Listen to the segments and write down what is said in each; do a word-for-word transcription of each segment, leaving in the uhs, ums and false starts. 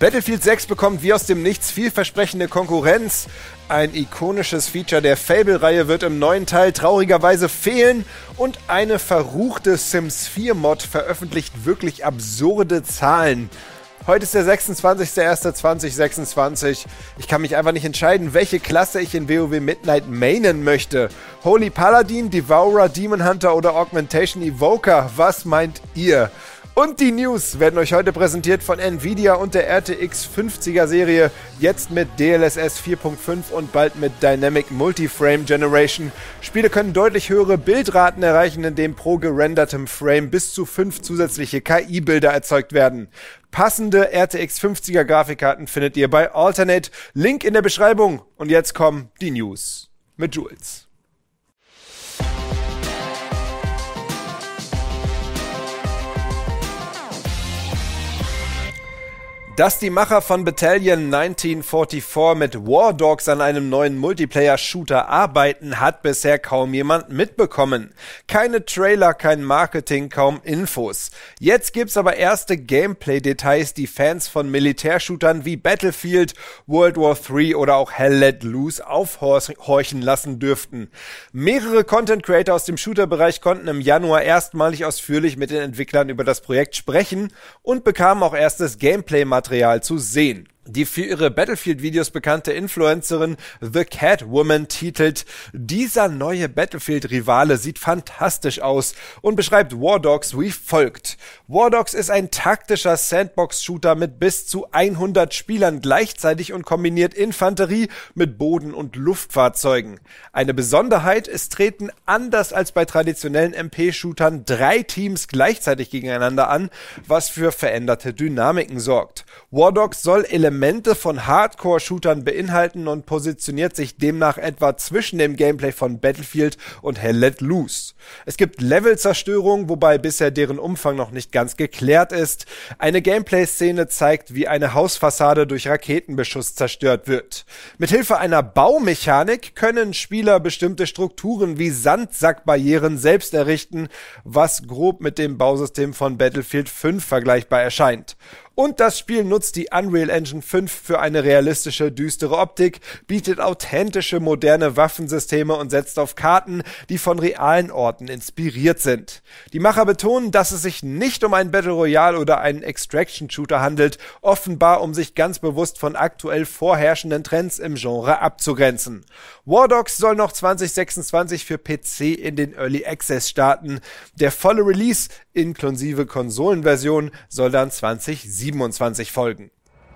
Battlefield sechs bekommt wie aus dem Nichts vielversprechende Konkurrenz. Ein ikonisches Feature der Fable-Reihe wird im neuen Teil traurigerweise fehlen und eine verruchte Sims vier Mod veröffentlicht wirklich absurde Zahlen. Heute ist der sechsundzwanzigster erster zweitausendsechsundzwanzig. Ich kann mich einfach nicht entscheiden, welche Klasse ich in WoW Midnight mainen möchte. Holy Paladin, Devourer, Demon Hunter oder Augmentation Evoker. Was meint ihr? Und die News werden euch heute präsentiert von Nvidia und der R T X fünfziger Serie, jetzt mit D L S S vier Punkt fünf und bald mit Dynamic Multiframe Generation. Spiele können deutlich höhere Bildraten erreichen, indem pro gerendertem Frame bis zu fünf zusätzliche K I-Bilder erzeugt werden. Passende R T X fünfziger Grafikkarten findet ihr bei Alternate, Link in der Beschreibung. Und jetzt kommen die News mit Jules. Dass die Macher von Battalion neunzehnhundertvierundvierzig mit War Dogs an einem neuen Multiplayer-Shooter arbeiten, hat bisher kaum jemand mitbekommen. Keine Trailer, kein Marketing, kaum Infos. Jetzt gibt's aber erste Gameplay-Details, die Fans von Militärshootern wie Battlefield, World War drei oder auch Hell Let Loose aufhorchen lassen dürften. Mehrere Content-Creator aus dem Shooter-Bereich konnten im Januar erstmalig ausführlich mit den Entwicklern über das Projekt sprechen und bekamen auch erstes Gameplay-Material Material zu sehen. Die für ihre Battlefield-Videos bekannte Influencerin The Catwoman titelt: Dieser neue Battlefield-Rivale sieht fantastisch aus und beschreibt War Dogs wie folgt. War Dogs ist ein taktischer Sandbox-Shooter mit bis zu hundert Spielern gleichzeitig und kombiniert Infanterie mit Boden- und Luftfahrzeugen. Eine Besonderheit: Es treten anders als bei traditionellen M P-Shootern drei Teams gleichzeitig gegeneinander an, was für veränderte Dynamiken sorgt. War Dogs soll Elemente Elemente von Hardcore-Shootern beinhalten und positioniert sich demnach etwa zwischen dem Gameplay von Battlefield und Hell Let Loose. Es gibt Levelzerstörung, wobei bisher deren Umfang noch nicht ganz geklärt ist. Eine Gameplay-Szene zeigt, wie eine Hausfassade durch Raketenbeschuss zerstört wird. Mithilfe einer Baumechanik können Spieler bestimmte Strukturen wie Sandsackbarrieren selbst errichten, was grob mit dem Bausystem von Battlefield fünf vergleichbar erscheint. Und das Spiel nutzt die Unreal Engine fünf für eine realistische, düstere Optik, bietet authentische, moderne Waffensysteme und setzt auf Karten, die von realen Orten inspiriert sind. Die Macher betonen, dass es sich nicht um einen Battle Royale oder einen Extraction-Shooter handelt, offenbar um sich ganz bewusst von aktuell vorherrschenden Trends im Genre abzugrenzen. War Dogs soll noch zwanzig sechsundzwanzig für P C in den Early Access starten. Der volle Release inklusive Konsolenversion soll dann zwanzig siebenundzwanzig folgen.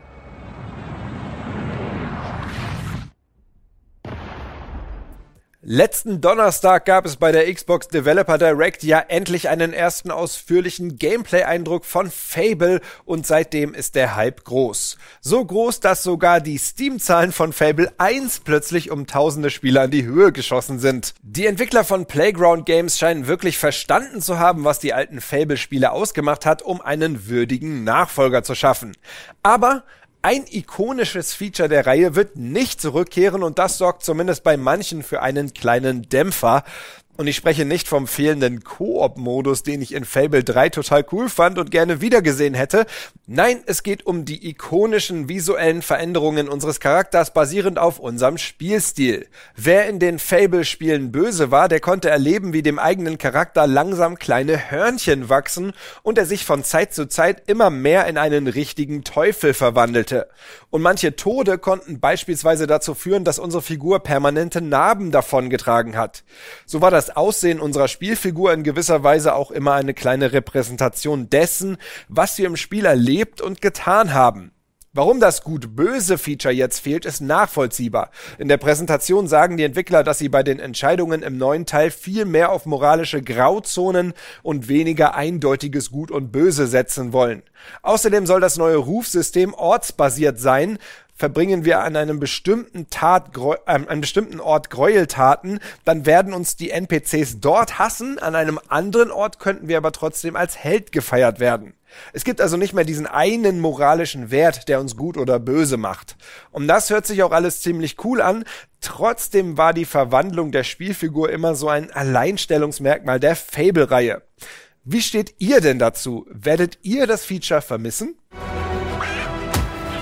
Letzten Donnerstag gab es bei der Xbox Developer Direct ja endlich einen ersten ausführlichen Gameplay-Eindruck von Fable und seitdem ist der Hype groß. So groß, dass sogar die Steam-Zahlen von Fable eins plötzlich um tausende Spieler in die Höhe geschossen sind. Die Entwickler von Playground Games scheinen wirklich verstanden zu haben, was die alten Fable-Spiele ausgemacht hat, um einen würdigen Nachfolger zu schaffen. Aber ein ikonisches Feature der Reihe wird nicht zurückkehren und das sorgt zumindest bei manchen für einen kleinen Dämpfer. Und ich spreche nicht vom fehlenden Koop-Modus, den ich in Fable drei total cool fand und gerne wiedergesehen hätte. Nein, es geht um die ikonischen visuellen Veränderungen unseres Charakters basierend auf unserem Spielstil. Wer in den Fable-Spielen böse war, der konnte erleben, wie dem eigenen Charakter langsam kleine Hörnchen wachsen und er sich von Zeit zu Zeit immer mehr in einen richtigen Teufel verwandelte. Und manche Tode konnten beispielsweise dazu führen, dass unsere Figur permanente Narben davongetragen hat. So war das Aussehen unserer Spielfigur in gewisser Weise auch immer eine kleine Repräsentation dessen, was wir im Spiel erlebt und getan haben. Warum das Gut-Böse-Feature jetzt fehlt, ist nachvollziehbar. In der Präsentation sagen die Entwickler, dass sie bei den Entscheidungen im neuen Teil viel mehr auf moralische Grauzonen und weniger eindeutiges Gut und Böse setzen wollen. Außerdem soll das neue Rufsystem ortsbasiert sein. Verbringen wir an einem bestimmten Tat, äh, einem bestimmten Ort Gräueltaten, dann werden uns die N P Cs dort hassen, an einem anderen Ort könnten wir aber trotzdem als Held gefeiert werden. Es gibt also nicht mehr diesen einen moralischen Wert, der uns gut oder böse macht. Und das hört sich auch alles ziemlich cool an, trotzdem war die Verwandlung der Spielfigur immer so ein Alleinstellungsmerkmal der Fable-Reihe. Wie steht ihr denn dazu? Werdet ihr das Feature vermissen?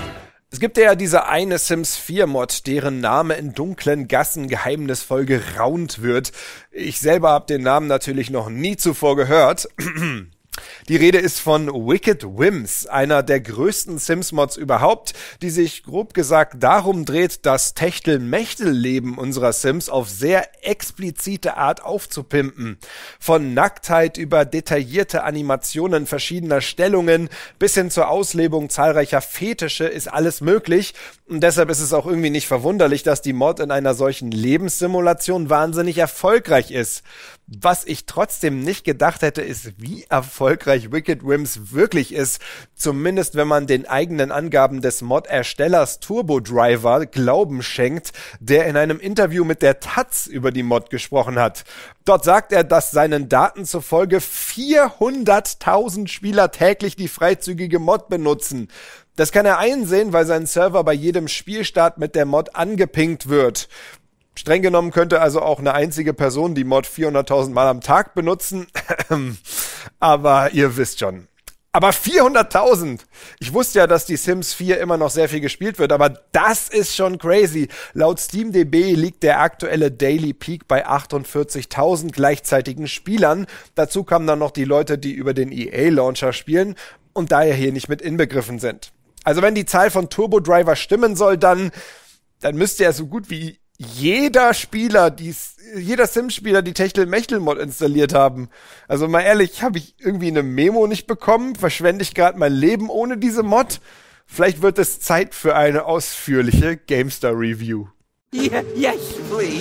Es gibt ja diese eine Sims vier Mod, deren Name in dunklen Gassen geheimnisvoll geraunt wird. Ich selber habe den Namen natürlich noch nie zuvor gehört. Die Rede ist von Wicked Whims, einer der größten Sims-Mods überhaupt, die sich grob gesagt darum dreht, das Techtelmechtel-Leben unserer Sims auf sehr explizite Art aufzupimpen. Von Nacktheit über detaillierte Animationen verschiedener Stellungen bis hin zur Auslebung zahlreicher Fetische ist alles möglich. Und deshalb ist es auch irgendwie nicht verwunderlich, dass die Mod in einer solchen Lebenssimulation wahnsinnig erfolgreich ist. Was ich trotzdem nicht gedacht hätte, ist, wie erfolgreich Wicked Whims wirklich ist. Zumindest wenn man den eigenen Angaben des Mod-Erstellers Turbo Driver Glauben schenkt, der in einem Interview mit der Taz über die Mod gesprochen hat. Dort sagt er, dass seinen Daten zufolge vierhunderttausend Spieler täglich die freizügige Mod benutzen. Das kann er einsehen, weil sein Server bei jedem Spielstart mit der Mod angepinkt wird. Streng genommen könnte also auch eine einzige Person die Mod vierhunderttausend Mal am Tag benutzen. Aber ihr wisst schon. Aber vierhunderttausend! Ich wusste ja, dass die Sims vier immer noch sehr viel gespielt wird, aber das ist schon crazy. Laut SteamDB liegt der aktuelle Daily Peak bei achtundvierzigtausend gleichzeitigen Spielern. Dazu kamen dann noch die Leute, die über den E A-Launcher spielen und daher hier nicht mit inbegriffen sind. Also wenn die Zahl von Turbo Driver stimmen soll, dann, dann müsste ja so gut wie jeder Spieler, die, jeder Sims-Spieler die Techtelmechtel-Mod installiert haben. Also mal ehrlich, habe ich irgendwie eine Memo nicht bekommen? Verschwende ich gerade mein Leben ohne diese Mod? Vielleicht wird es Zeit für eine ausführliche GameStar-Review. Yeah, yes, please.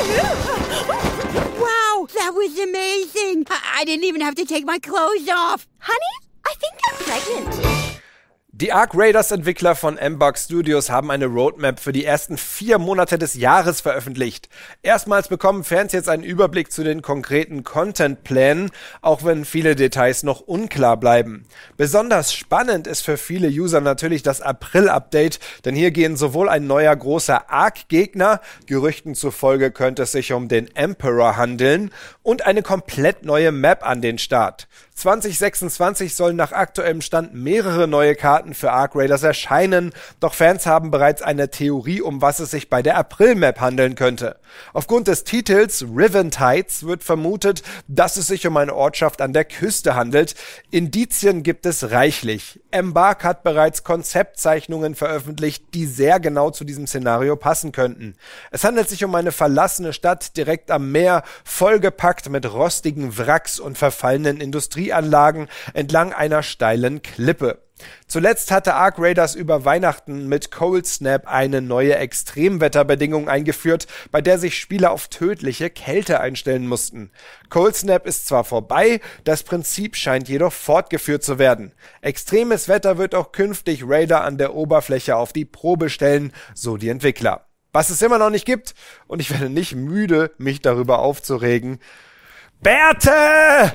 Wow, that was amazing. I, I didn't even have to take my clothes off. Honey, I think you're pregnant. Die Arc Raiders Entwickler von M-Bug Studios haben eine Roadmap für die ersten vier Monate des Jahres veröffentlicht. Erstmals bekommen Fans jetzt einen Überblick zu den konkreten Content-Plänen, auch wenn viele Details noch unklar bleiben. Besonders spannend ist für viele User natürlich das April-Update, denn hier gehen sowohl ein neuer großer Arc-Gegner, Gerüchten zufolge könnte es sich um den Emperor handeln, und eine komplett neue Map an den Start. zwanzig sechsundzwanzig sollen nach aktuellem Stand mehrere neue Karten für Arc Raiders erscheinen, doch Fans haben bereits eine Theorie, um was es sich bei der April-Map handeln könnte. Aufgrund des Titels Riven Heights wird vermutet, dass es sich um eine Ortschaft an der Küste handelt. Indizien gibt es reichlich. Embark hat bereits Konzeptzeichnungen veröffentlicht, die sehr genau zu diesem Szenario passen könnten. Es handelt sich um eine verlassene Stadt direkt am Meer, vollgepackt mit rostigen Wracks und verfallenen Industrieanlagen entlang einer steilen Klippe. Zuletzt hatte Arc Raiders über Weihnachten mit Cold Snap eine neue Extremwetterbedingung eingeführt, bei der sich Spieler auf tödliche Kälte einstellen mussten. Cold Snap ist zwar vorbei, das Prinzip scheint jedoch fortgeführt zu werden. Extremes Wetter wird auch künftig Raider an der Oberfläche auf die Probe stellen, so die Entwickler. Was es immer noch nicht gibt, und ich werde nicht müde, mich darüber aufzuregen. Bärte!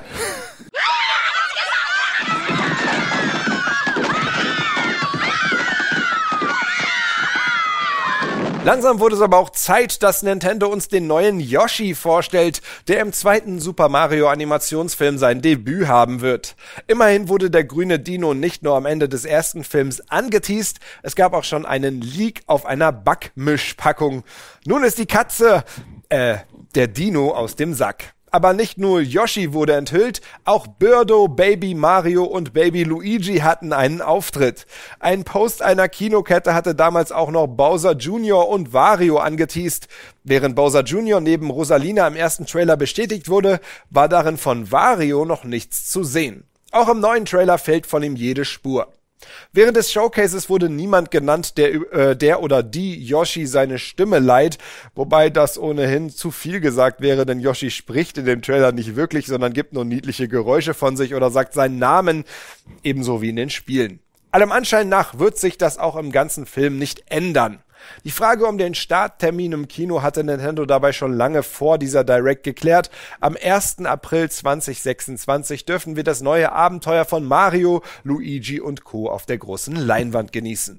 Langsam wurde es aber auch Zeit, dass Nintendo uns den neuen Yoshi vorstellt, der im zweiten Super Mario Animationsfilm sein Debüt haben wird. Immerhin wurde der grüne Dino nicht nur am Ende des ersten Films angeteast, es gab auch schon einen Leak auf einer Backmischpackung. Nun ist die Katze, äh, der Dino aus dem Sack. Aber nicht nur Yoshi wurde enthüllt, auch Birdo, Baby Mario und Baby Luigi hatten einen Auftritt. Ein Post einer Kinokette hatte damals auch noch Bowser Junior und Wario angeteast. Während Bowser Junior neben Rosalina im ersten Trailer bestätigt wurde, war darin von Wario noch nichts zu sehen. Auch im neuen Trailer fehlt von ihm jede Spur. Während des Showcases wurde niemand genannt, der, äh, der oder die Yoshi seine Stimme leiht, wobei das ohnehin zu viel gesagt wäre, denn Yoshi spricht in dem Trailer nicht wirklich, sondern gibt nur niedliche Geräusche von sich oder sagt seinen Namen, ebenso wie in den Spielen. Allem Anschein nach wird sich das auch im ganzen Film nicht ändern. Die Frage um den Starttermin im Kino hatte Nintendo dabei schon lange vor dieser Direct geklärt. Am ersten April zweitausendsechsundzwanzig dürfen wir das neue Abenteuer von Mario, Luigi und Co. auf der großen Leinwand genießen.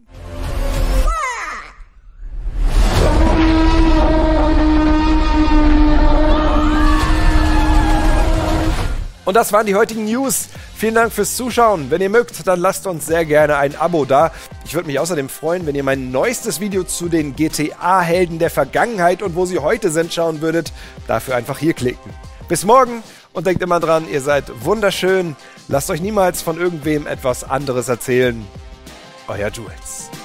Und das waren die heutigen News. Vielen Dank fürs Zuschauen. Wenn ihr mögt, dann lasst uns sehr gerne ein Abo da. Ich würde mich außerdem freuen, wenn ihr mein neuestes Video zu den G T A-Helden der Vergangenheit und wo sie heute sind schauen würdet. Dafür einfach hier klicken. Bis morgen und denkt immer dran, ihr seid wunderschön. Lasst euch niemals von irgendwem etwas anderes erzählen. Euer Jules.